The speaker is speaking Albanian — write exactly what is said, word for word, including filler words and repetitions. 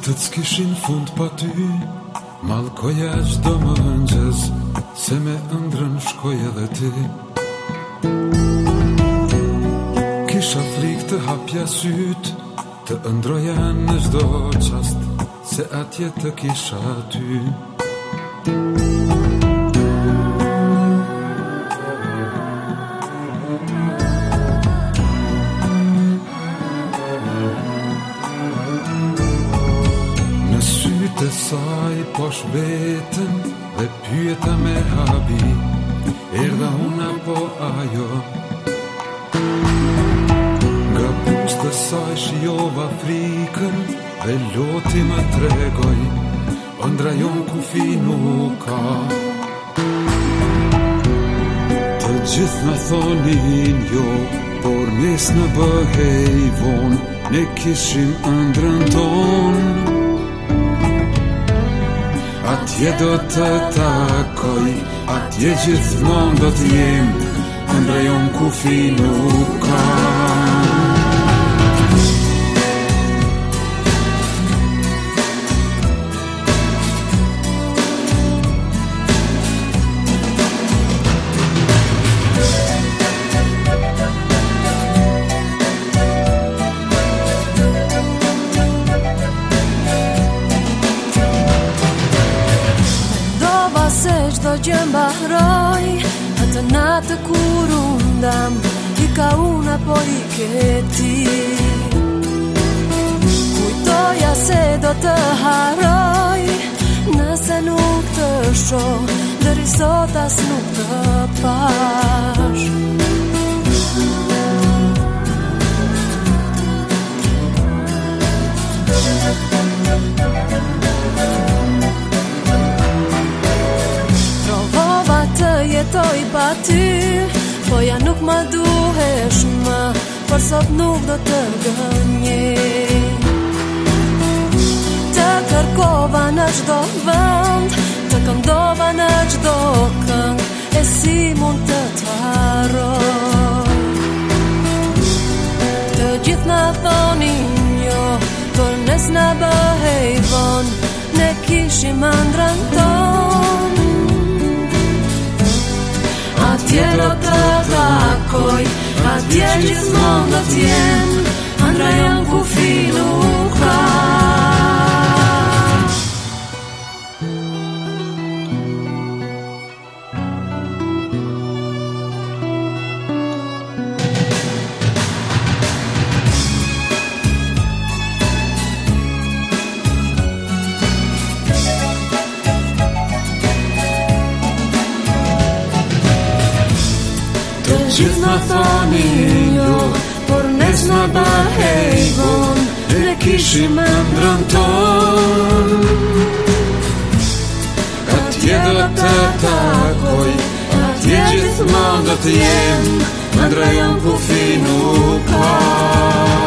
Ditët s'kishin fund pa ty, mallkoja çdo mëngjes, se me ëndrën shkoj edhe ti. Kisha frikë të hapja syt, të ëndroja në çdo çast, se atje të kisha ty. Të saj posh vetën dhe pyeta me habi, erdha unë apo ajo. Nga buzë të saj shijova frikën dhe loti më tregoj, ëndra jon kufi nuk ka. Të gjithë më thonin jo, por nes në bëhej vonë, ne kishim ëndrën tonë. Atje do të takoj, atje gjithmonë do t'jem, ëndra jon kufi nuk ka. Çdo gjë mbaroj, atë natë kur undam, i ka unë apo i ke ti. Kujtoja se do të haroj, nëse nuk të shoh, deri sot as nuk të pash. Jetoj pa ty, po ja nuk ma duhesh më, por sot nuk do të gënjej. Të kërkova në çdo vend, të këndova në çdo këngë, e si mund të të harroj. Të gjithë na thonin jo, por nes na bëhej vonë, ne kishim ëndrën tonë. Atje do të takoj, atje gjithmonë do t'jem, ëndra jon kufi nuk ka. Gjithë më thonin jo, por nes në bëhej vonë, ne kishim ëndrën tonë. Atje do të takoj, atje gjithmonë do t'jem, ëndra jon kufi nuk ka.